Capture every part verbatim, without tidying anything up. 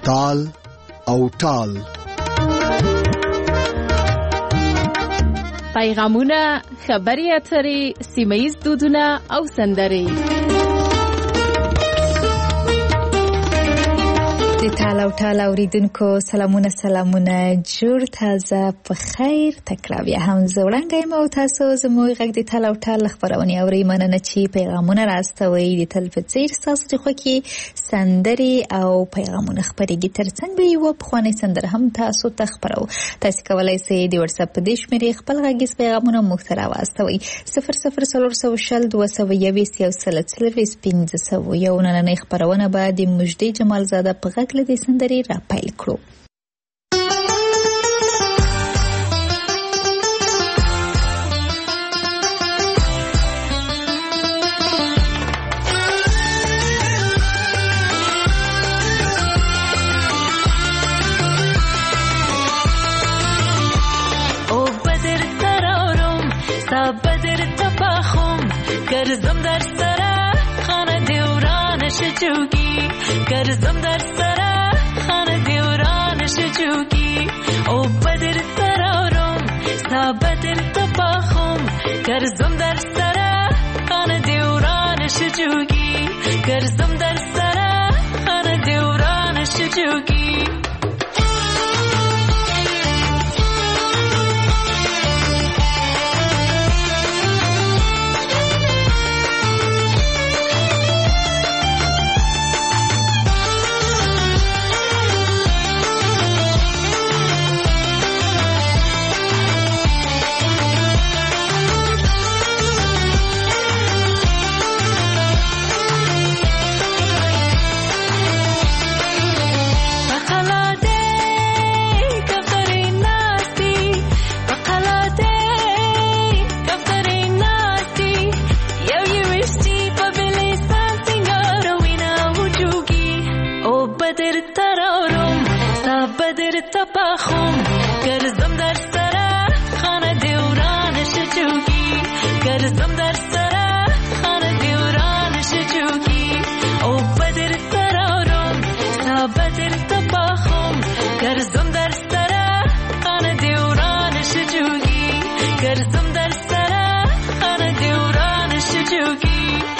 تال او ټال. پیغامونه، خبري اترې، سیمه‌ییز دودونه او سندرې. د ټال او ټال اوریدونکو سلامونه سلامونه، جوړ تازه په خیر تکړه. بیا هم زه وړاندې یم او تاسو زموږ غږ د ټال او ټال خپرونې اورئ. مننه چې پیغامونه راستوئ. د تل په څیر ستاسو د خوښې سندرې او پیغامونه خپرېږي. ترڅنګ به یوه پخوانۍ سندره هم تاسو ته خپرو. تاسو کولی شئ د واتساپ په دې شمېرې خپل غږیز پیغامونه موږ ته راواستوئ. صفر صفر څلور سوه شل دوه سوه یویشت یو سل څلوېښت پنځه سوه یو. نننۍ خپرونه به د مجدي جمالزاده په غږ له دې سندرې را پیل کړو. گرزم در سره خانه دیورانش جوگی، گرزم در سره خانه دیورانش جوگی. او بدر ترارم سا بدر تباخم، گرزم در سره خانه دیورانش جوگی، گرزم در سره خانه دیورانش جوگی. تباخم گرزم در سره خانه دیورانش جوگی، گرزم در سره خانه دیورانش جوگی. او بدر ترارم سا بدر تباخم، گرزم در سره خانه دیورانش جوگی، گرزم در سره خانه دیورانش جوگی.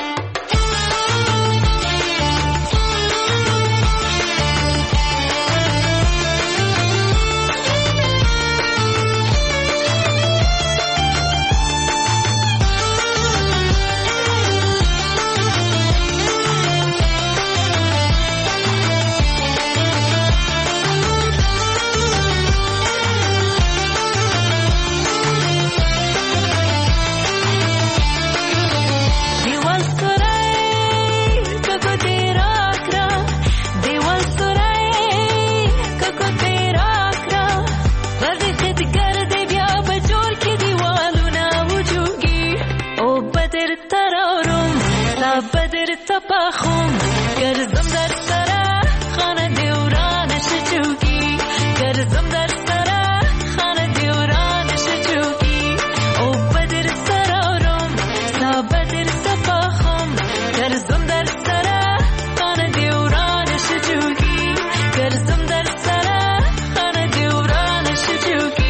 تباخم گرزم در سره خانه دیورانش جوگی، گرزم در سره خانه دیورانش جوگی. او بدر سرارم سا بدر تباخم، گرزم در سره خانه دیورانش جوگی، گرزم در سره خانه دیورانش جوگی.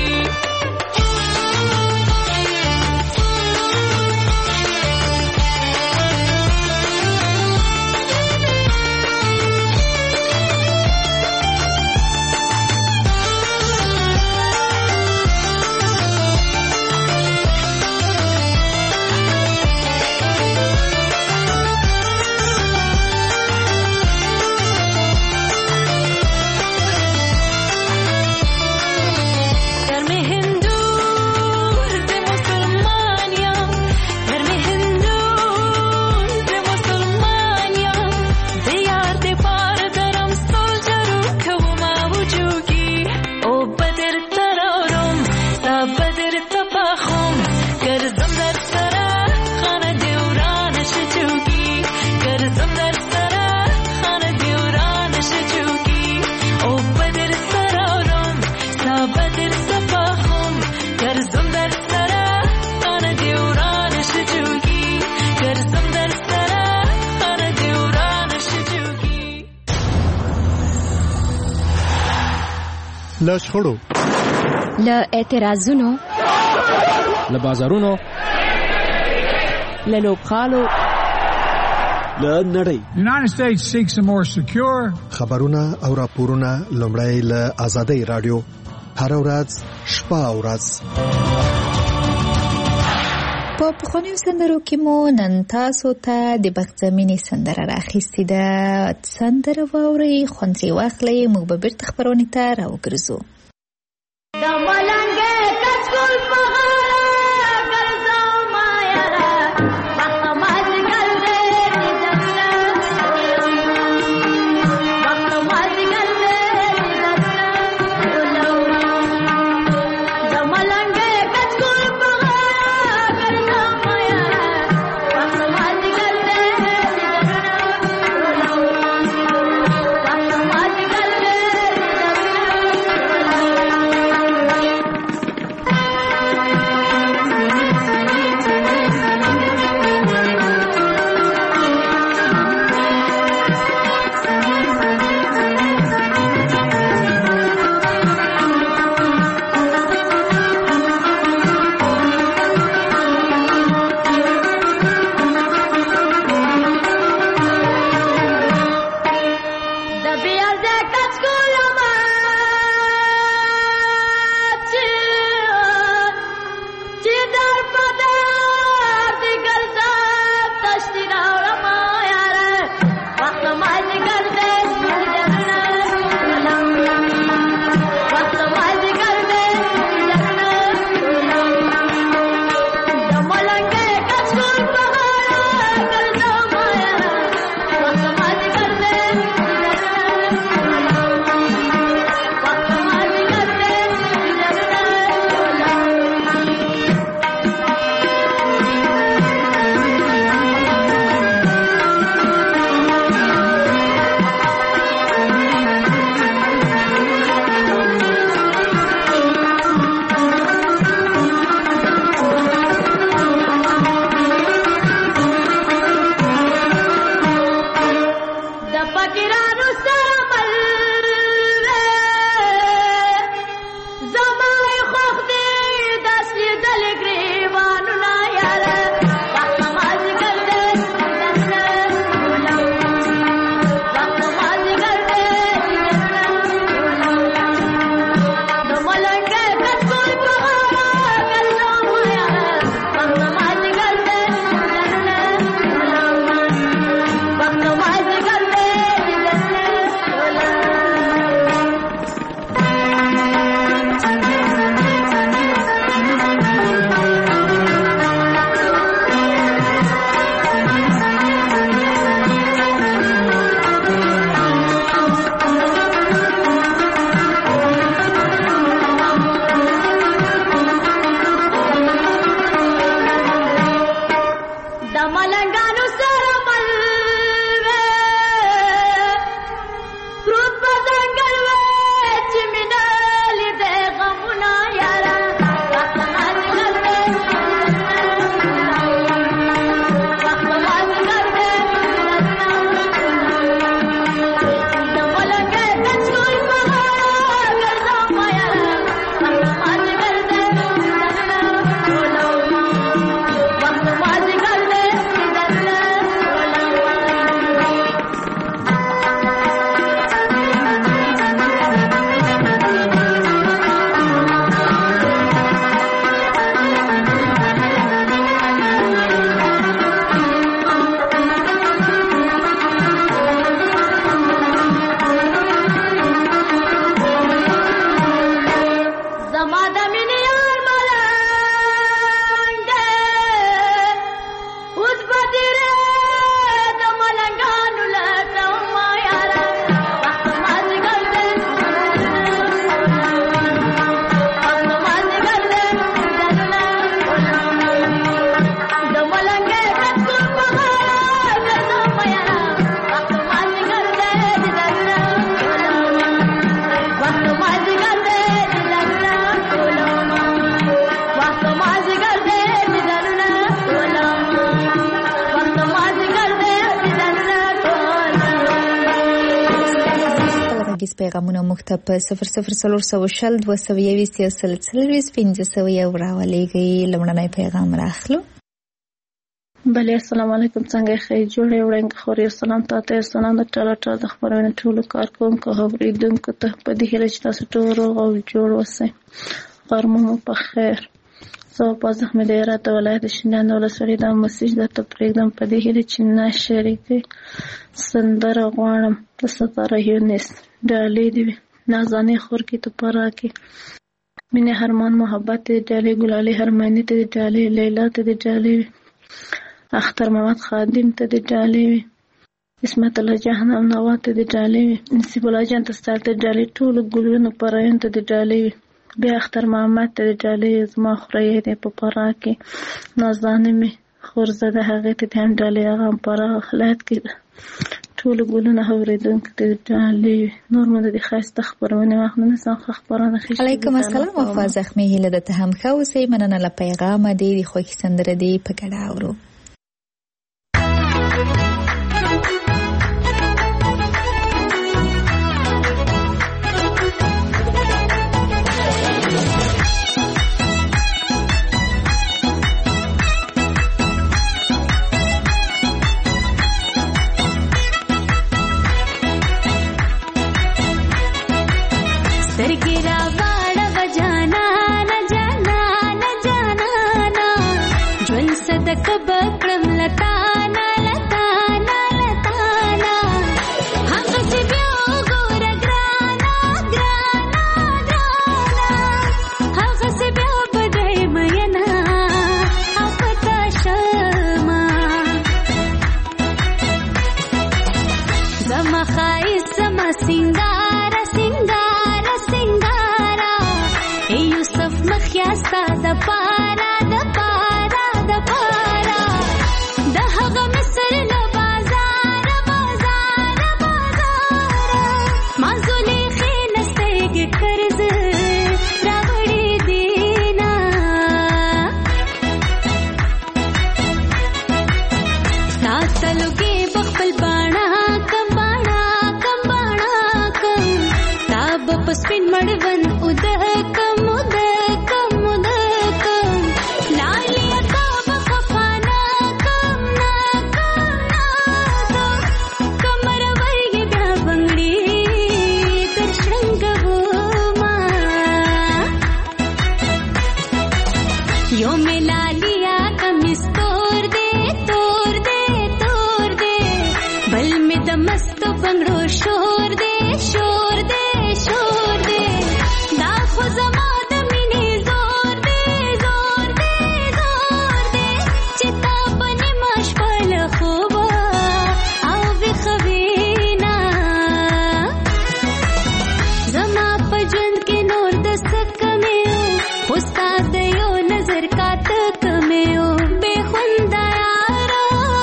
له شخړو، له اعتراضونو، له بازارونو، له لوبغالو، له نړۍ. United States seeks a more secure. خبرونه او راپورونه لومړی له آزادۍ رادیو هر ورځ شپه او ورځ. په پخوانیو سندرو کې مو نن تاسو ته د بختزمینې سندره راخیستې ده. سندره واورئ، خوند ترې واخلئ، موږ به بیرته خپرونې ته راوګرځو. پیغامونه موږ ته په صفر صفر څلور سوه شل دوه سوه یویشت یو سل څلوېښت پنځه سوه یو راولېږئ. لومړنی پیغام راخلو. بله السلام علیکم، څنګه ښه جوړې وړنګ خوري. السلام تاسو ته سلام د ټاله ټاله د خبرونه ټولو کارکونکو اوریدونکو ته په دې هیله چې تاسو ټول روغ او جوړ اوسئ. غرمه مو په خیر. زه په زخمي د هرات ولایت شینډنډ ولسوالۍ د مسیج درته پرېږدم په دې هیله چې نه شریکې سندره غواړم د ستاره یونس ډالۍ دې وي نازانې خور کې تو پرا کې مینه هرمان محبت دې ډالۍ ګلالي هرمانی ته دې ډالۍ لیلا ته دې ډالۍ وي اختر محمد خادم ته دې ډالۍ وي اسمت الله جهنم نوا ته دې ډالۍ وي نصیب الله جان ته ستاسو ته ډالۍ ټول ګلونو پرایان ته دې ډالۍ وي بیا اختر محمد ته دې ډالۍ زما خورې دې په پرا کې نازانې می خورزده هغه ته هم ډالۍ هغه پرا خلات کې ټول ګلونه اوریدونکو ته ډالۍ نور مده دي خاصه خبرونه واخلنه څنګه خبرونه خښ علیکم السلام وفا زخمی هله د ته هم خو سي مننه له پیغام دې د خو سندره دې په ګډه اورو.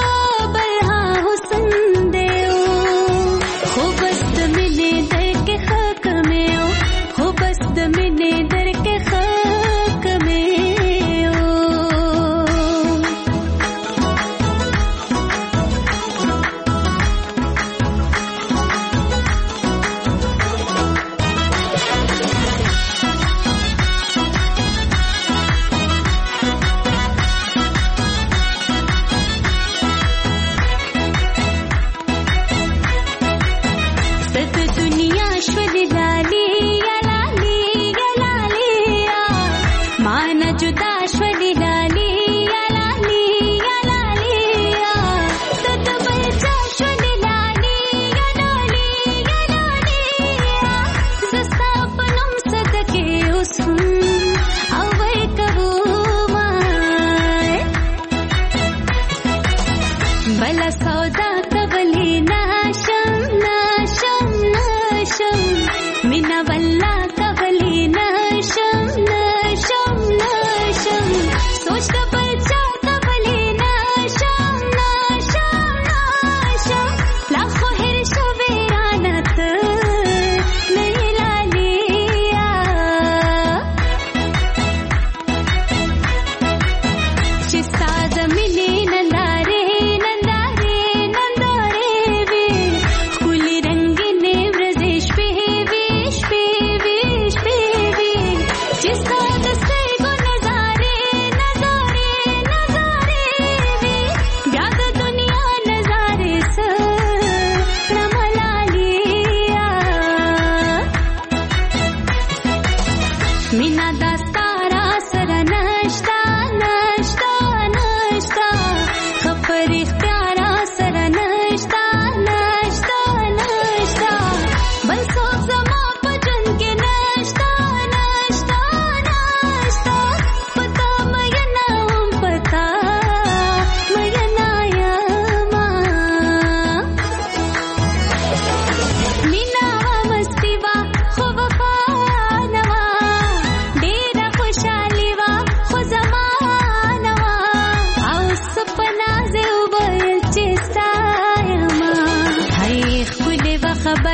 के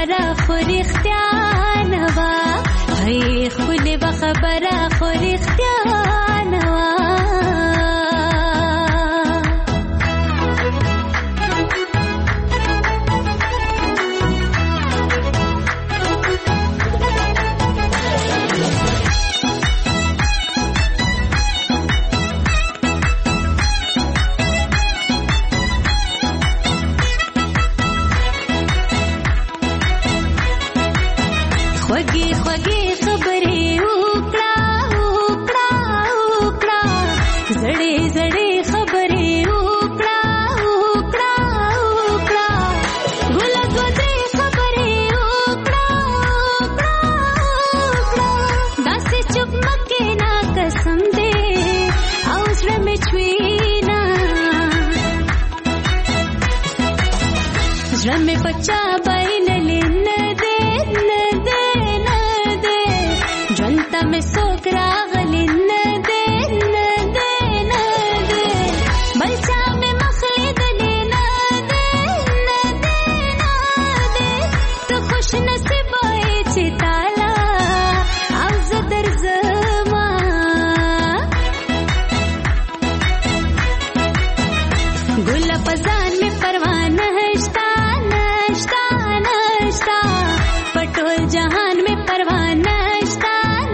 خبره خو رښتیا نه وه هی ښکلې به خبره خو رښتیا نه وه خوږې خوږې خبرې وکړه وکړه وکړه زړې زړې خبرې وکړه وکړه وکړه ګله دوه درې خبرې وکړه وکړه وکړه داسې چوپ مه کښېنه قسم دې او زړه مې چوينه زړه مې په چا بایللې نه دی نه دی ژوند مې څوک راغلی نه دی نه دی نه دی بل چا مې مخ لیدلی نه دی نه دی نه دی ته خوش نصیبه یې چې تاله او زه درځمه ګله په ځان مې پروا نشته نشته نشته په ټول جهان مې پروا نشته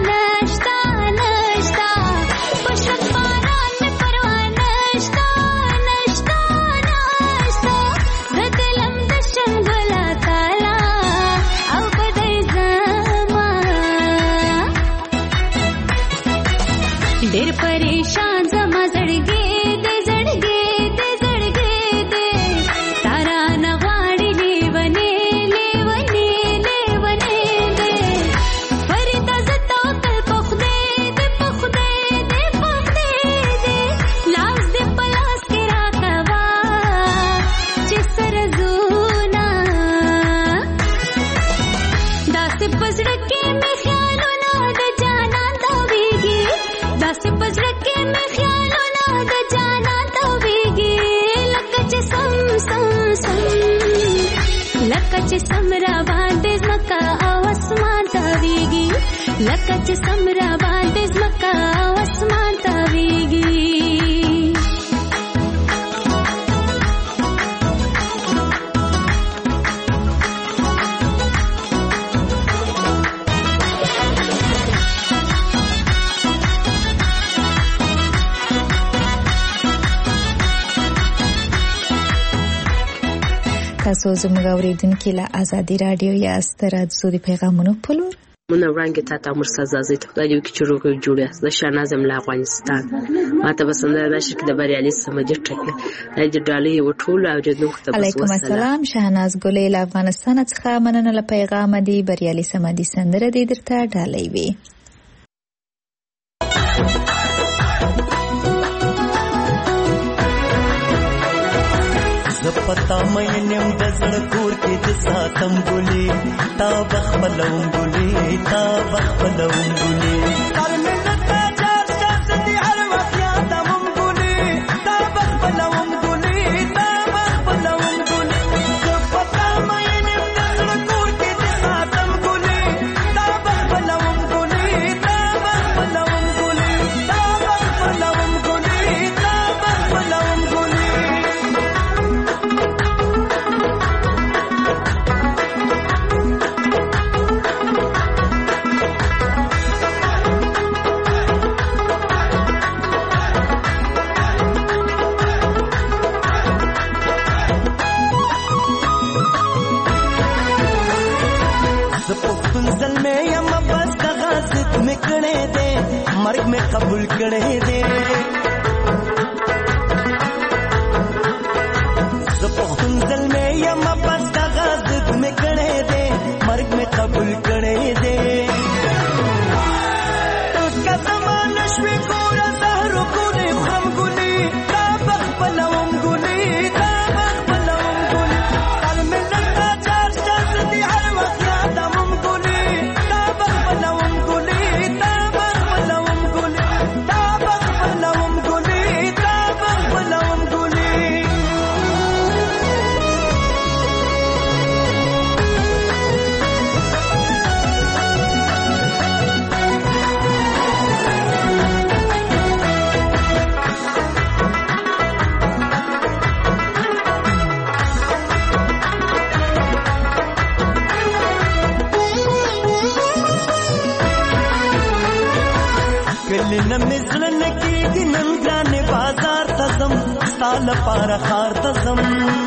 ډېر پریشان زما زړګی دې زړګی دې زړګی دې تارا نه غواړي لیونی لیونی لیونی دې فریدا زه توکل په خدای دې په خدای دې په خدای دې لاس دې په لاس کې راکوه چې سره زونه داسې په زړه کې مې خیالونه د جانان تاویږي داسې په زړه کې مې خیالونه د جانان تاویږي لکه چې سم سم سم لکه چې سم را باندې ځمکه او اسمان تاویږي لکه چې سم را باندې ځمکه او اسمان تاویږي تاسو زموږ اوریدونکو له ازادي رادیو یا سترات زوري پیغامونو پلور مونږ وړاندې تا مرسا زازي ته د یو کې چروګ جوړه د شاهناز ملا افغانستان ماته بسنده راشي د بریالي سمجه ټکه د ډالۍ وټول او جنوب ته علیکم السلام شاهناز ګلې له افغانستان څخه مننه له پیغام دی بریالي سمدي سندره دې درته ډالۍ وي پتا مې نیم د زړه کور کې د ساتم ګلې تا بخبلوم ګلې تا بخبلوم ګلې تر مې نتا چار چار دې هر وخت یادوم ګلې تا بخبلوم ګلې تا بخبلوم ګلې پتا مې نیم د زړه کور کې د ساتم ګلې تا بخبلوم ګلې تا بخبلوم ګلې تا بخبلوم ګلې تا بخبلوم ګلې مرگ में कबूल करे दे ज़ुल्म में या मबस का गाज़िद में करे दे مرग में कबूल करे दे उसका ज़माना शवी कोरा ज़हरो गुली खम गुली ताबख बलवम गुली ताबख बलवम गुली कल में लगता चार चार दी हर वक्त यादवम गुली ताबख बलवम गुली ताबख बलवम गुली ताबख बलवम کلی نه مزړه نکیږي نن ګرانې بازار ته ځم ستا لپاره ښار ته ځم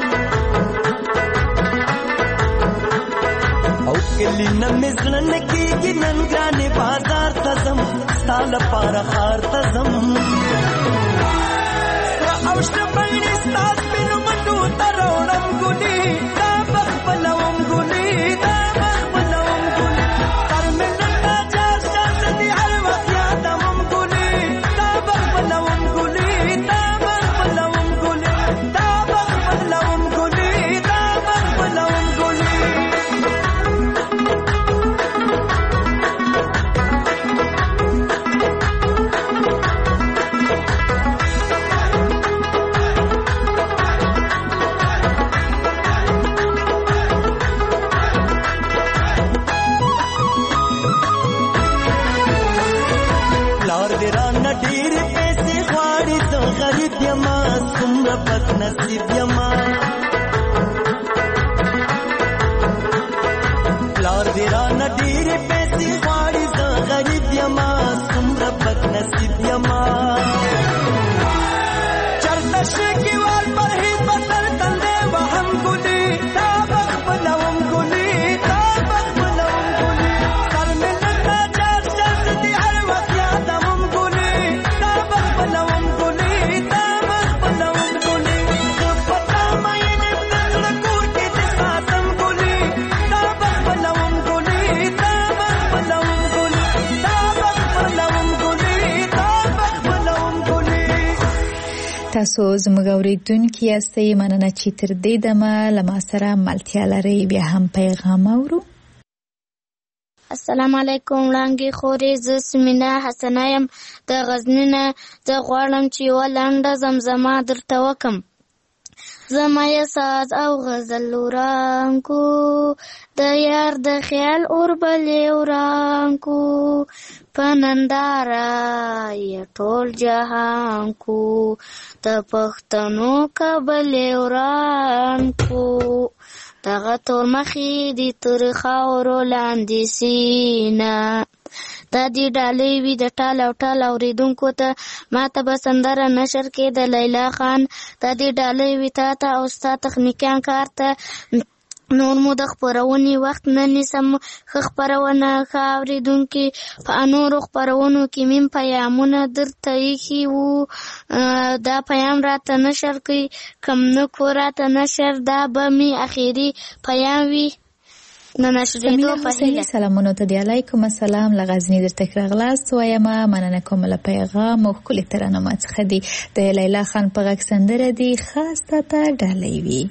او کلی نه مزړه نکیږي نن ګرانې بازار ته ځم ستا لپاره ښار ته ځم سره او شته بڼې ستا سپینو منډو ته راوړم ګلې دا به خپلوم ګلې دا به خپلوم ګلې سر مې نن دا چار شاته دي هر وخت یادوم ګلې دا به خپلوم ګلې دا به خپلوم ګلې دا به خپلوم ګلې دا به خپلوم ګلې ډېر پیسې غواړي زه غریب یما څومره بد نصیب یما پلار دې رانه ډېر پیسې غواړي زه غریب یما څومره بد نصیب یما چرته شکیوال پرهیز به سر تندی وهم ګلې دا به خپلوم ګلې دا به خپلوم ګلې سر مې نن دا چار شاته دي هر وخت یادوم ګلې دا به خپلوم ګلې دا به خپلوم ګلې زه په تا مین یم د زړه کور کې دې ساتم ګلې دا به خپلوم ګلې دا به خپلوم ګلې دا به خپلوم ګلې دا به خپلوم ګلې تاسو زموږ اورېدونکي یاستئ مننه چې تر دې دمه له ما سره ملتیا لرئ بیا هم پیغام اورو السلام علیکم وړانګې خورې زه سمینا حسنه یم د غزني نه زه غواړم چې یوه لنډه زمزمه درته وکړم زما یې ساز او غزل ورانکو د یار د خیال اور بلې ورانکو په ننداره یې ټول جهان کو د پښتنو کبلې ورانکو دغه تور مخې دي تر خاورو لاندې سینه دا دې ډالۍ وي د ټال او ټال اورېدونکو ته ما ته به سندره نشر کې د لیلا خان دا دې ډالۍ وي تا ته او ستا تخنیکیان کار ته نور مو د خپرونې وخت نه نیسم ښه خپرونه ښه اورېدونکي په نورو خپرونو کې میم پیامونه درته ایښي وو دا پیام راته نشر کوي کم نه کو راته نشر دا به مې اخري پیام وي سمینا حسیني سلامونو ته دی علیکم السلام له غزني درته راغلاست وایم مننه کوم له پیغام او ښکلې ترانه څخه دی د لیلا خان په غږ سندره دی خاص ته ډالۍ وي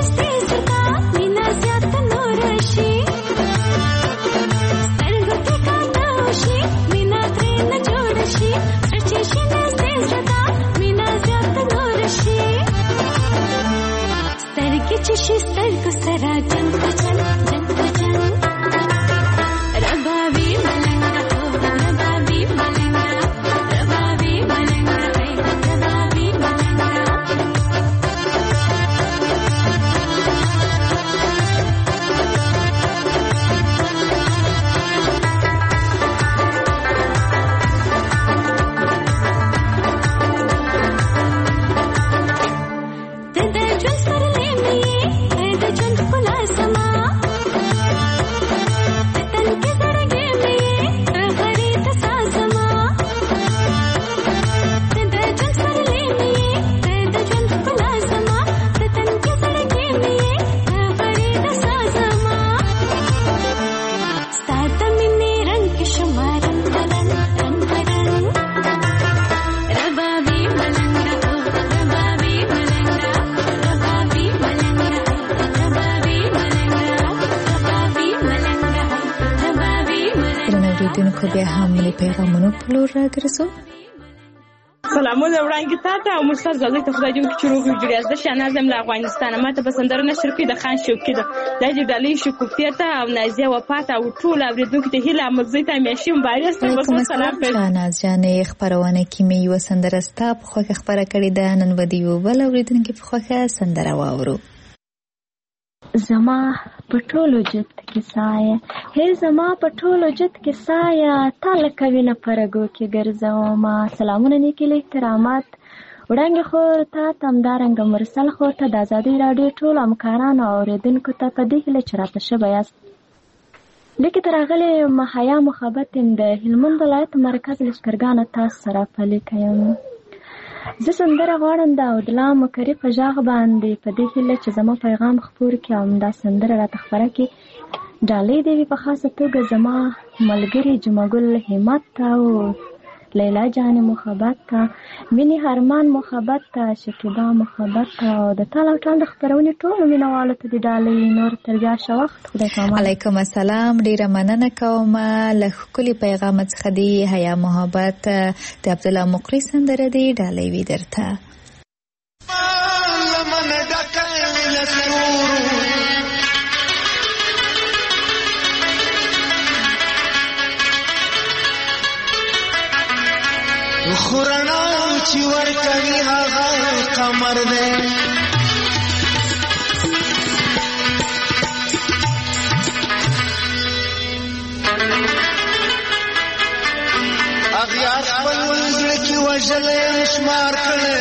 اوریدونکو بیا هم له پیغامونو په لور راګرځو. سلامونه وړاندې تاسو او مستر زازي ته خدای دې وکړي روغ جوړ از د شنازم له افغانستان ماته بسندره نشر کې د خان شوقي ده د جدالي شکوفتي ته او نازیه وفات او ټول اوریدونکو ته هیله مزي ته مېشم باري ستاسو سلام په شناز جانې خبرونه کې مې یو سندره ستا په خوخه خبره کړې ده نن ودیو بل اوریدونکو په خوخه سندره واورو. زما پټولو جت کې سایه هي زما پټولو جت کې سایه تعالی کوي نه پرګو کې ګرځوما. سلامونه نیکي له احترامات وړاندې خو ته تمدارنګ مرسل خو ته د آزادۍ رادیو ټول امکانانو اوریدونکو ته په دې هله چرته شبه یاست. لیکي ترغله محیا محبت د هلمند ولایت مرکز لشکرګان تاسو سره پلي کوم. زه سندره غواړم د عبدالله مکري په ژغ باندې په دې هیله چې زما پیغام خپور کړي او دا سندره راته خپره کړي. ډالۍ دی په خاصه توګه زما ملګري جمعګل همت او لیلا جان محبت ته مینی هرمان محبت ته شکیبا محبت ته او د تعالی تعالی خبرونه ټول مینوالو ته د ډالۍ نور تر بیا شو وخت خدای کوم. علیکم السلام ډیره مننه کوم له کلی پیغام څخه دی حیا محبت د عبدالله مقری سندره دی ډالۍ وی درته. خورنا چې ورکوي هغه قمر دی اغیار خپل زړه کې وژلی شمار کړی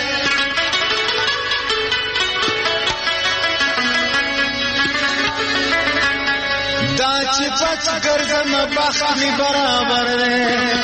دا چې پچ ګرځم بخت مې برابر دی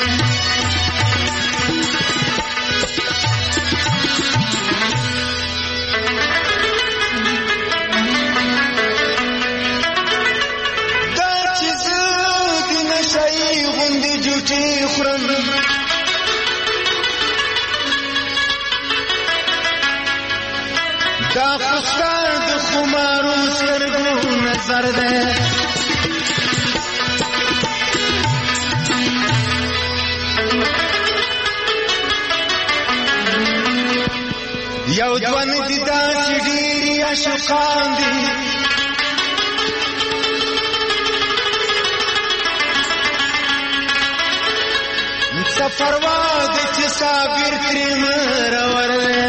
دا خسار د خمارو سترګو نظر ده یو دوان دي دا چې ډېری عاشقان دي سفروا د چې صابر ترې مرور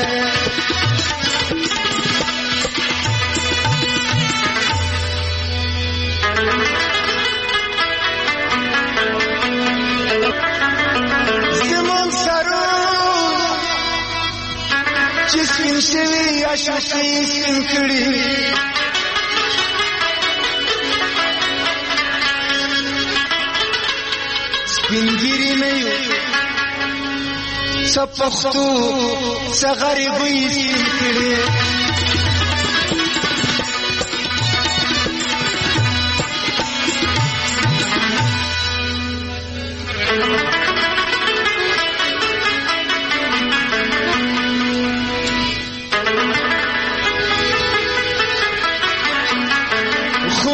زمون سرو چې سپین شوي عاشقي سپین کړي سپینګیري نه یو څه پښتو څه غریبۍ سپین کړي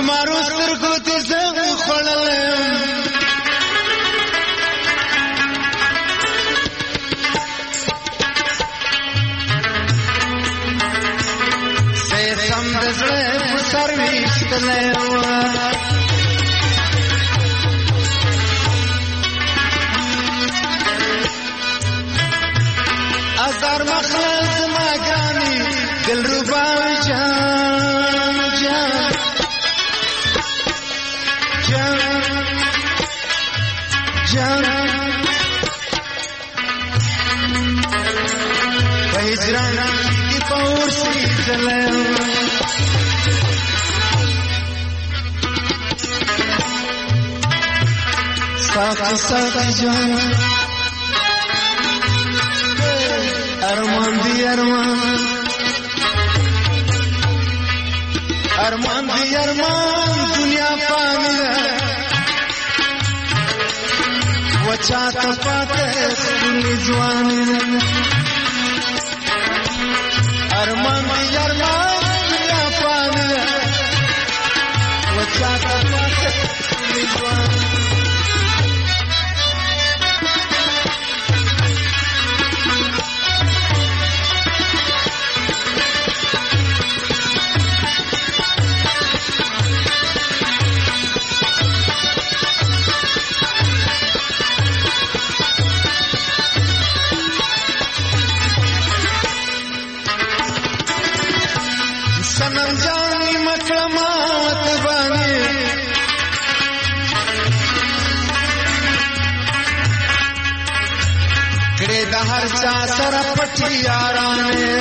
خمارو سترګو ته زنګ خوړلم سم د زړه په سر ویشتلی وه ازار مخله زما ګرانې دلربا جان جان جان جان په هجران کې په ورسې ځلی ساقی ساقی جان ارمان دی ارمان ارمان دی ارمان دنیا پانی ده وچا تپاته سکولی جوانی ده ارمان دی ارمان دنیا پانی ده وچا تپاته سکولی جوانی سنم جانی مکرمات بانی کڑے دا ہر چا سر پٹی یارانے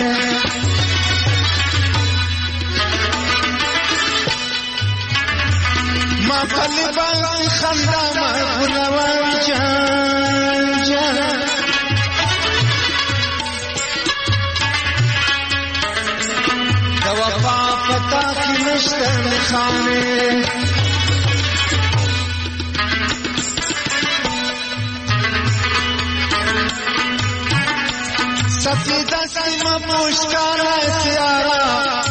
ما پلی بانی خندا مرغلوان جان جان وفا پتا کی نشتر خانے سفیدہ سیما پوشکارا سیارا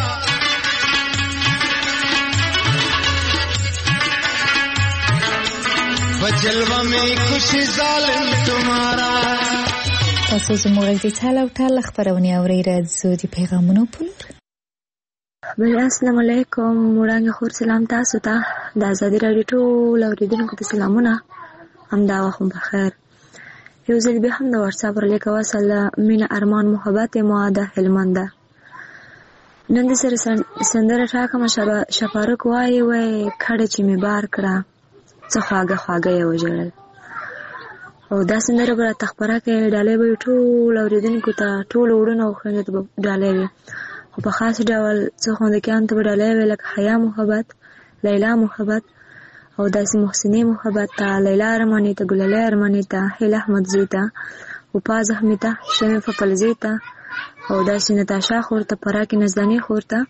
وجلوہ میں خوشی ظالم تمہارا. تاسو زموږ د ټال او ټال خبرونه اورئ. راځو د پیغامونو په لور. السلام علیکم. وړاندې خور سلام تاسو ته. د ازادي راډیو ټول اوریدونکو ته سلامونه. همدا وخت بخیر. یو ځل بیا هم د واتساپ پر لیک وصل مینه ارمان محبت ما د هلمند. نن د سره سندره ټاکم شپارک وای وای کړه چې می بار کړه څه خواږه خواږه یې وژړل. او دا سندره به تخبره کې ډالې به ټول اوریدونکو ته ټول وړونه او خویندې ته ډالې وي. خو په خاص ډول څه خوندکیان ته به ډالې وي لکه حیا محبت، لیلا محبت او داسې محسنې محبت ته، لیلا ارماني ته، ګلالۍ ارماني ته، هیله احمدزي ته، وپا زخمي ته، شمې فپلزي ته او داسې نتاشا خور ته، پراکې نزداني خور ته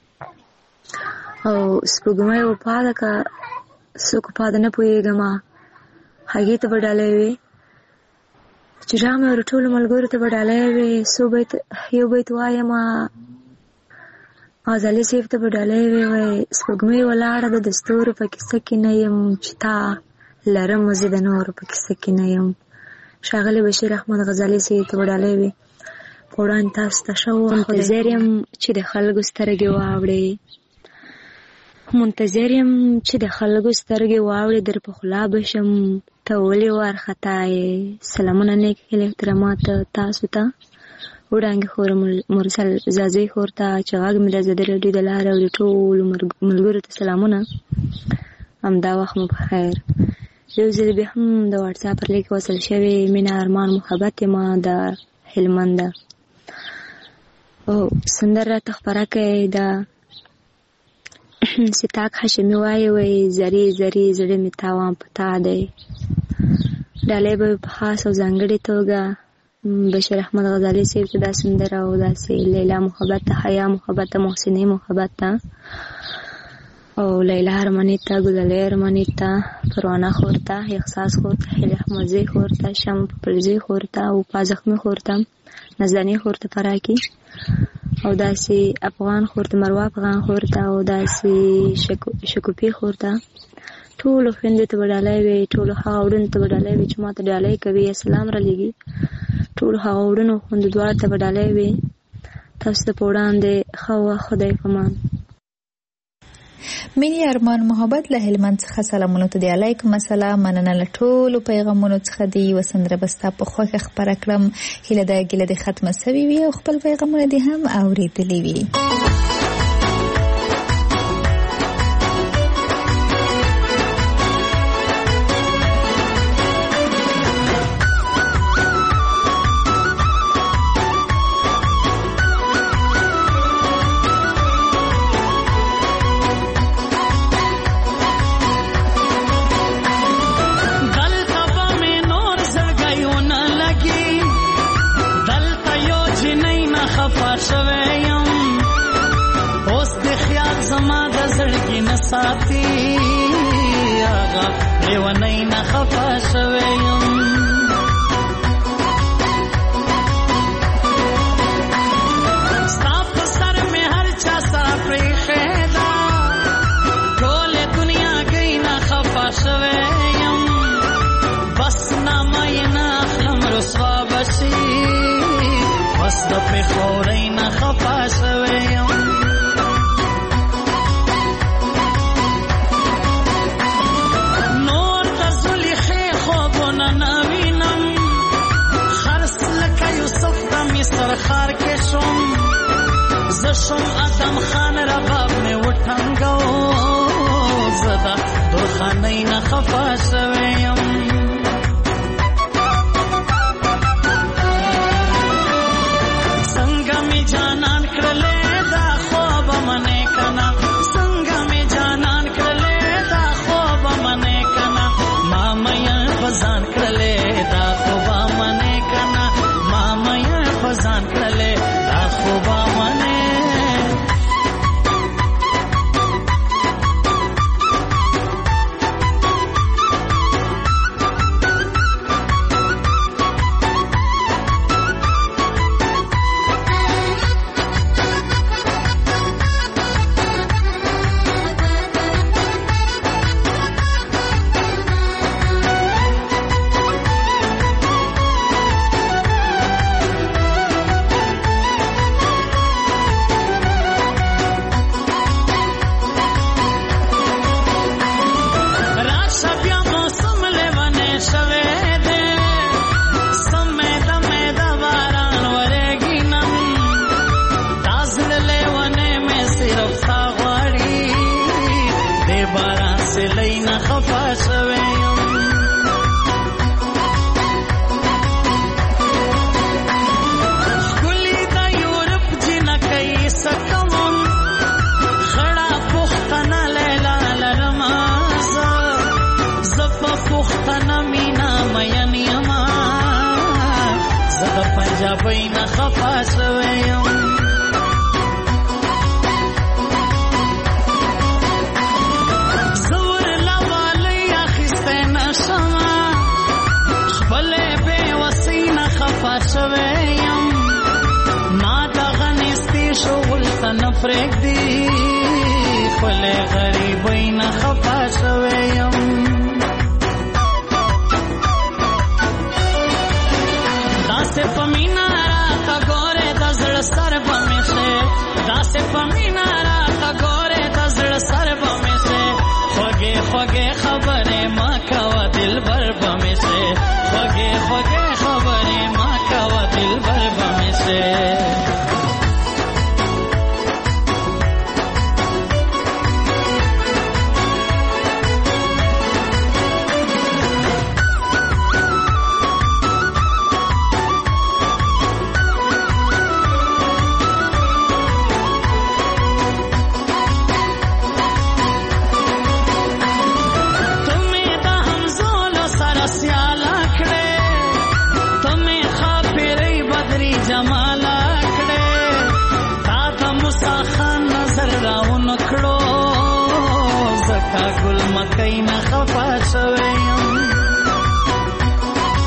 او سپوږمۍ وپا ده که څوک وپا ده نه پوهېږم هغې ته به ډالۍ وي. چې راغ مې ور ټولو ملګرو ته به ډالۍ وي. څو بیت یو بیت وایم غزالي صاحب ته به ډالۍ وي. وایي سپوږمۍ ولاړه ده د ستورو په کیسه کې نه یم چې تا لرم زه د نورو په کیسه کې نه یم. ښاغلي بشیر احمد غزالي صاحب ته به ډالۍ وي. په وړاندې تاسو ته ښه منتظر یم چې د خلکو سترګې واوړې منتظر یم چې د خلکو سترګې واوړې در په خلا بشم ته ولې وارخطا یې. سلامونه نیک هیلې احترامات تاسو ته. وړاندې خور مرسل زازۍ خور ته چې غږ مې د ازادي راډیو د لارې او د ټولو ملګرو ته سلامونه. همدا وخت مو په خیر. یو ځل بیا هم د واټساپ پر لیک وصل شوی مینه ارمان محبت ما د هلمند. او سندره راته خپره کوي د ستاک هاشمي وایي وایي زری زری زړه مې تاوان په تا دی. ډالۍ به په خاص او ځانګړې توګه بشیر احمد غزالي صاحب ته دا سندره او داسې لیلا محبت ته، حیا محبت ته، محسنې محبت ته او لیلا ارماني ته، ګلالۍ ارماني ته، پروانه خور ته، احساس خور ته، هیله احمدزۍ خور ته، شمع پپلزۍ خور ته، وپا زخمي خور ته، نزداني خور ته، پراکي او داسې افغان خور ته مروه افغان خور ته او داسې شکوپي خور ته ټولو خویندې ته به ډالۍ وي، ټولو هغه وړونو ته به ډالۍ وي چې ما ته ډالۍ کوي، سلام را لېږي. ټولو هغه وړونو خویندو دواړو ته به ډالۍ وي. تاسو ته په وړاندې ښه وخت، خدای پامان. مینې ارمان محبت له هلمند څخه سلامونو ته دی. علیکم السلام. مننه له ټولو پیغامونو څخه دی. یوه سندره به ستا په خوښه خپره کړم. هیله ده ګیله دې ختمه سوې وي او خپل پیغامونه دې هم اورېدلي وي. ساتي آغا لیونی نه خفا شوی یم. ستا په سر مې هر چا سره پریښې ده، ټولې دنیا گئی نه خفا شوی یم. بس نامه یې نه اخلم رسوا به شي، بس د پېښورۍ نه خفا شوی یم. سرخار کې شوم زه شوم ادم خان رباب مې وټنګو، زه د درخانۍ نه خفا شوی یم. څنګه مې جانان کړلې دا خوب منې کنه، څنګه مې جانان کړلې دا خوب منې کنه، ما مې بزان کړلې دا خوب منې کنه، ما مې بزان کړلې دا خوب منې.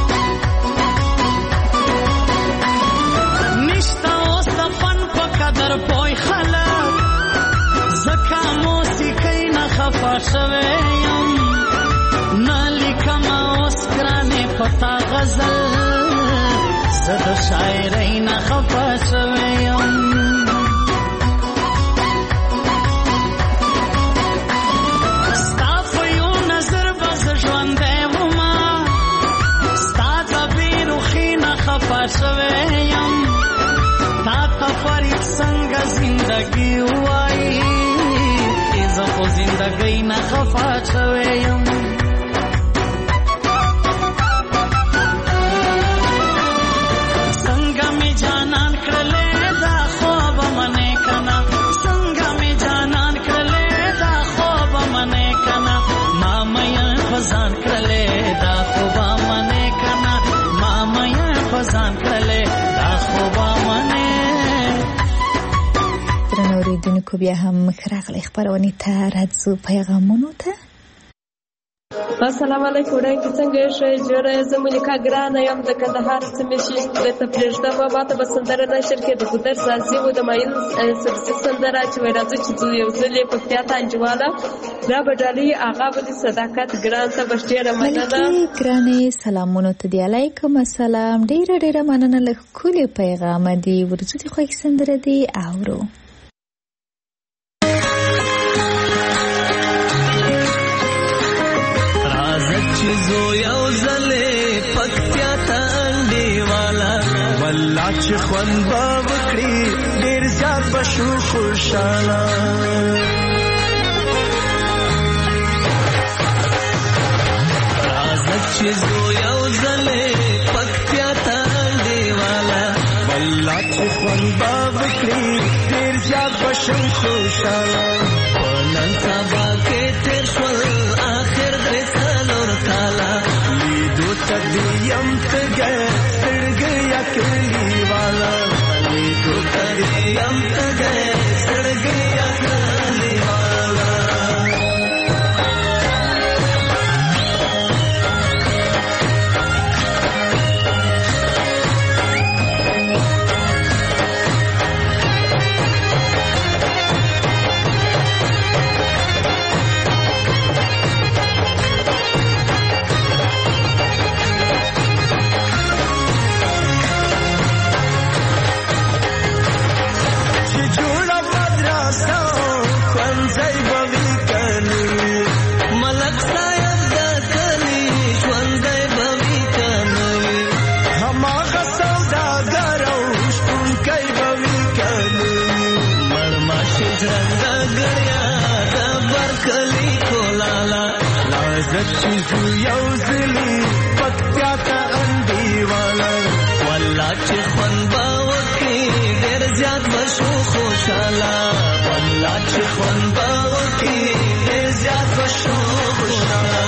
نشتا اوس د فن په قدر عمر پوی خلک زکه موسیقۍ نه خفه شوی یم نه لیکمه اوس ګرانې په تا غزل زه د شاعرۍ نه خفه شوی یم ستا په یو نظر به زه ژوندی ومه ستا د بېروخي نه خفه شوی یم تا ته فرید څنګه زندګي ووایي زه خو زندګۍ نه خفه شوی یم څنګه مې جانان کړلې دا خوبه منې که نه څنګه مې جانان کړلې دا خوبه منې که نه ما مین په ځان کړلې دا خوبه منې که نه ما مین په ځان کړلې دا خوبه منې. درنو اوریدونکو بیا هم راغلی خپرونې ته راځو پیغامونو ته. السلام علیکم وړاندې څنګه ښه جوړه زه ملیکا ګرانه یم د کندهار سیمې شي درته پرېږدم ماته به سندره نشر کې د ګودر سازي و د مایل سبزي سندره چې وایي راځه چې ځو یو ځل یې پکتیا ته انجواله دا به ډالۍ اغا به دې صداقت ګران ته به ډېره مننه. ګرانې سلامونو ته دې علیکم السلام ډېره ډېره مننه له ښکلي پیغامه دې ورځو دې خوښ سندره دې اورو. زو یو زلې پکتیا ته انډیواله والله چې خوند به وکړي ډېر زیات به شو خوشحاله راځه چې زو یو زلې پکتیا ته انډیواله والله چې خوند به وکړي ډېر زیات به شو خوشحاله په نن سبا کې تېر شول آخر درې کالا لیدو تدیم تگئے سڑگیا کلی والا لیدو تدیم تگئے سڑگیا کلی والا چیزو یو زلی پکتیا تا انډیواله والله چې خوند به وکړي ډېر زیات به شو خوشحاله والله چې خوند به وکړي ډېر زیات به شو خوشحاله.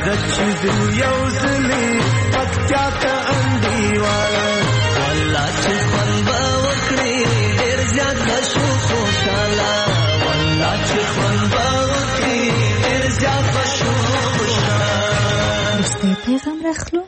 راځه چې ځو یو ځلې پکتیا ته انډیواله والله چې خوند به وکړې ډېر زیات به شو خوشحاله والله چې خوند به وکړې ډېر زیات به شو خوشحاله. وروستی پیغام راخلو.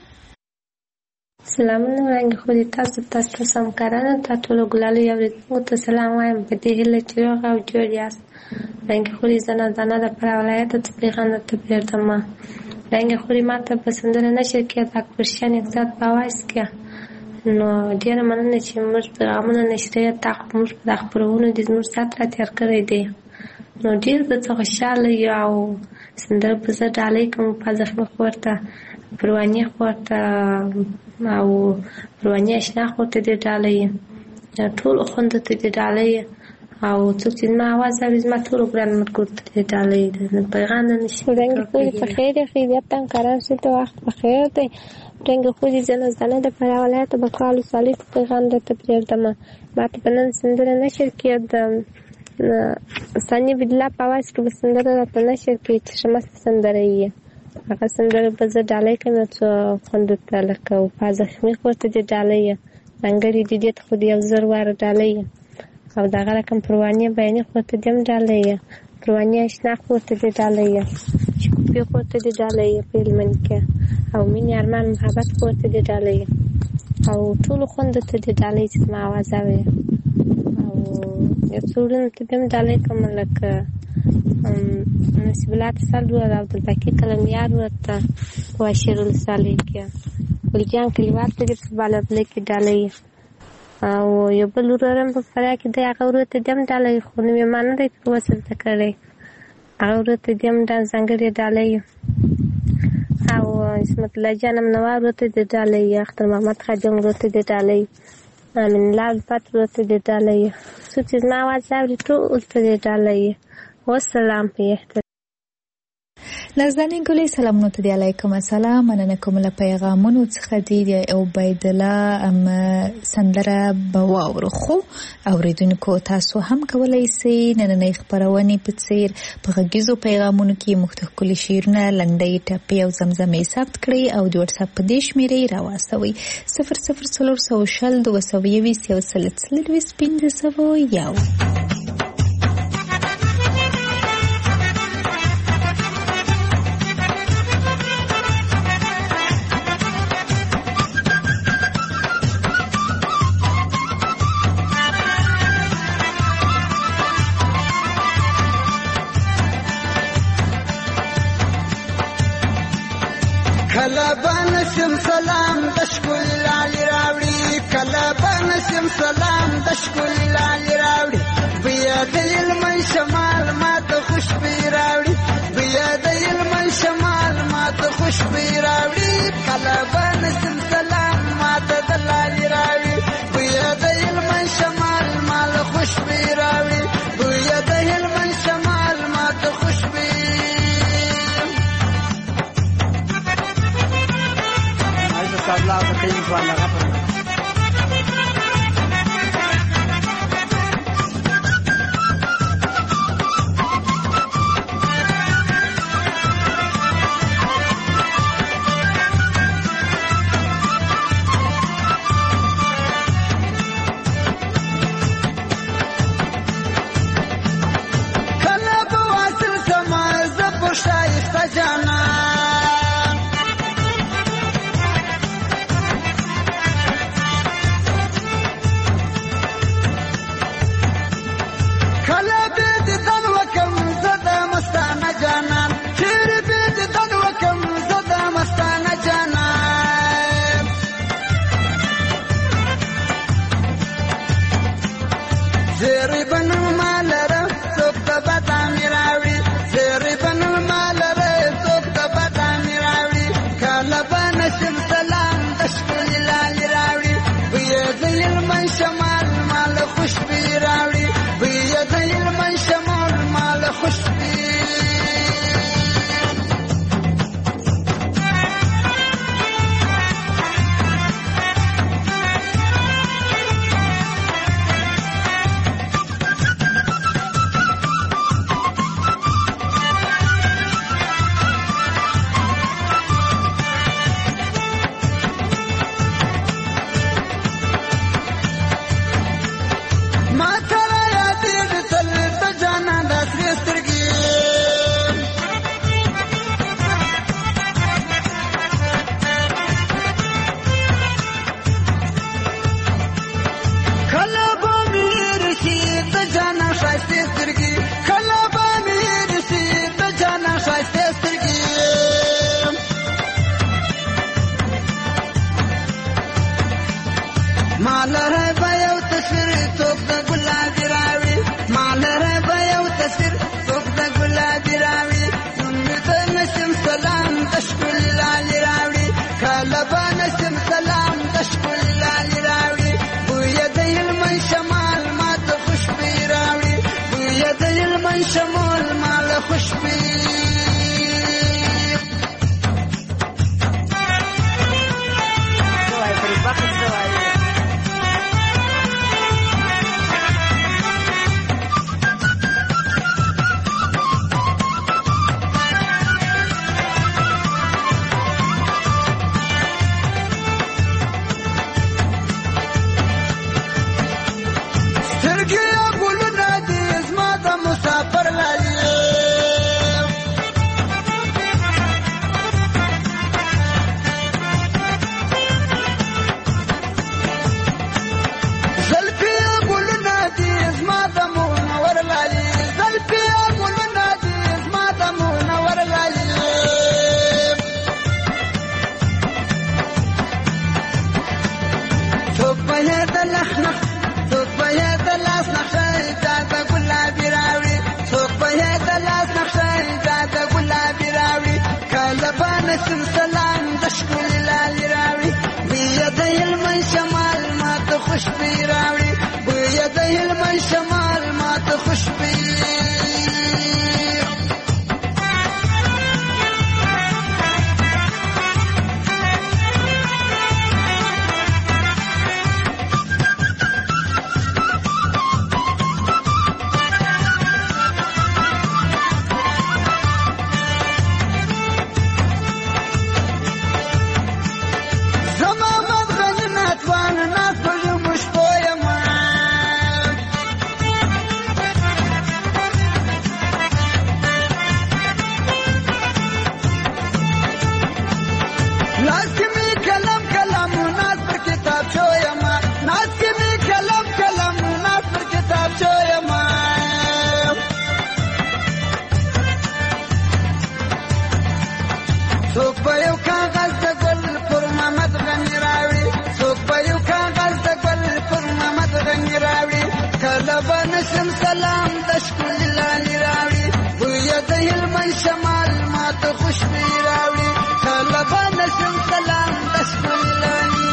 سلامونه وړاندې خو دې تاسو تاسو ته همکارانو ته ټولو ګلالو اورېدونکو ته سلام وایم په دې هیله چې روغ او جوړ یاست. وړاندې خو دې زه نازانه د فراه ولایت تبلیغاً درته پرېږدم. وړاندې خو دې ما ته په سندره نشر کې د اکبرشاه نهضت په اواز کې نو ډېره مننه چې موږ پیغامونه نشریه تا خو موږ په دا خپرونو دې زموږ ساعت را تېر کړی دی نو ډېر درته خوشحاله یو او سندره په زه ډالۍ کوم په زخمي خو ورته پروانې خو ورته او پروانې اشنا خو ورته دې ډالۍ ټولو خوندو ته دې ډالۍ او څوک چې زما اواز اوري زما ټولو ګران ملګرو ته دې ډالۍ پیغام نه نشي وړاندې خو دې په خیر یې خیریت ته همکاران شي ته وخت په خیر دی وړاندې خو دې زه نازدانه د فراه ولایت بقال ولسوالۍ ته پیغام درته پرېږدم. ما ته په نن سندره نشر کې د ثانیه بدله په اواز کې به سندره راته نشر کړي چې ښه مست سندره یې هغه سندره به زه ډالۍ کوم څو خوندو ته لکه وفا زخمي خو ورته دې ډالۍ ځانګړې دې دې ته خو دې یو زر واره ډالۍ او دغه رقم پروانې بیانې خو ورته دې هم ډالۍ پروانې اشنا خو ورته دې ډالۍ شکوفي خو ورته دې ډالۍ په هلمند کې او مینې ارمان محبت خو ورته دې ډالۍ او ټولو خوندو ته دې ډالۍ چې زما اواز اوري او یو څو وروڼو ته دې هم ډالۍ کوم لکه نصیب الله تسل ور او عبدالباقي قلمیار ورته په واشیر ولسوالۍ کې ګلجان کلیوال ته دې په بالابلۍ کې ډالۍ او یو بل ورور هم په فراه کې دی هغه ورور ته دې هم ډالۍ خو نوم یې ما نه دی په وصل ته کړی هغه ورور ته دې هم ځانګړې ډالۍ او عصمت الله جان امنوار ورور ته دې ډالۍ اختر محمد خادم ورور ته دې ډالۍ امین الله الفت ورور ته دې ډالۍ څوک چې زما اواز اوري ټول ته دې ډالۍ والسلام په احترام. نازدانې ګلې سلامونه ته دی علیکم السلام مننه کوم له پیغامونو څخه دی او عبیدالله ام سندره به واورو خو اوریدونکو تاسو هم کولای شئ نننۍ خبرونه په څیر په غږیزو پیغامونو کې مختلف شعرونه لنډۍ ټپې او زمزمې ثبت کړئ او د واتس اپ په دې شمیرې راوستوئ صفر صفر څلور سوه شل دوه سوه یویشت یو سل څلوېښت پنځه سوه یو. کله بنسم سلام د ښکل لالي راوړي کله بنسم سلام د ښکل لالي راوړي بیا د علمن شمال ما ته خوشبوي راوړي بیا د علمن شمال ما ته خوشبوي راوړي کله بنسم سلام ما ته د لالي راوړي بیا د علمن شمال ما له خوشبوي راوړي بیا د علمن شمال ما ته خوشبوي Allah ka kai zuwa na rafa kala bu asıl sama zab shaysta jana بنشم سلام د ښکلي لالي راوړي بویه د هلمند شمال ماته خوشبویي راوړي بویه د هلمند شمال ماته خوشبویي بنشم سلام د ښکلي لالي راوړي بویه د هلمند شمال ماته خوشبویي راوړي کله بنشم سلام د ښکلي لالي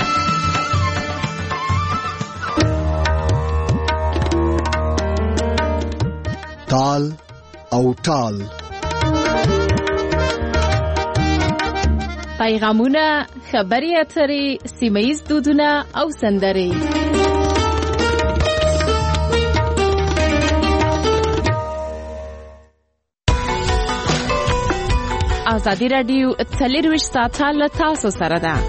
تال او ټال پیغامونه، خبري اترې، سیمه ییز دودونه او سندرې. ازادي راډیو څلرویشت ساعته له تاسو سره ده.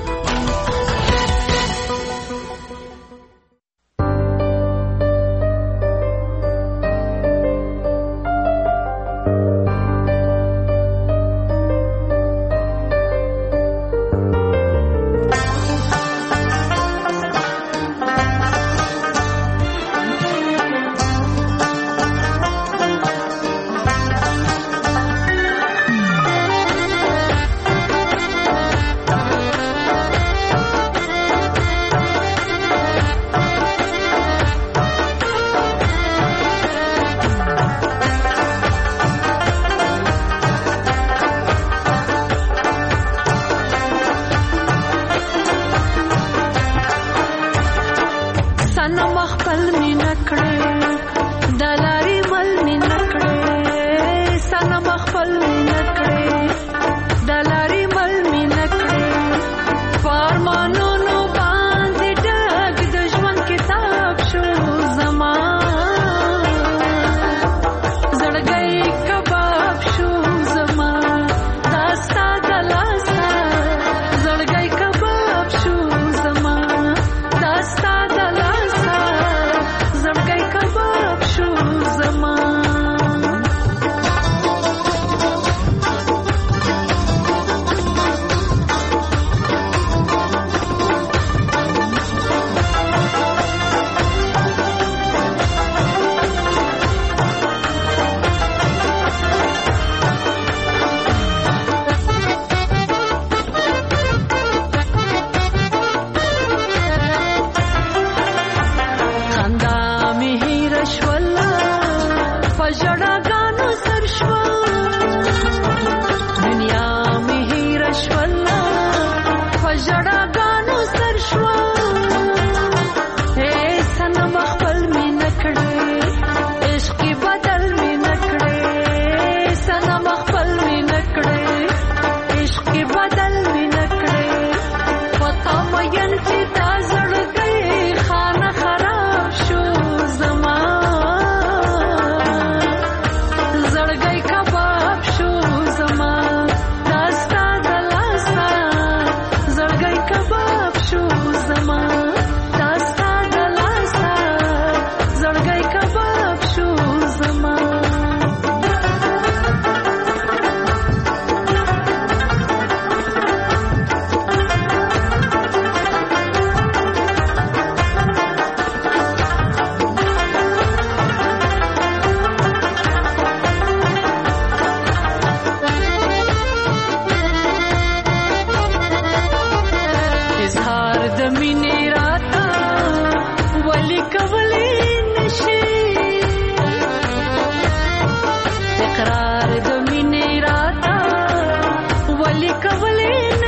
اقرار د مینې راته ولي کوي ولې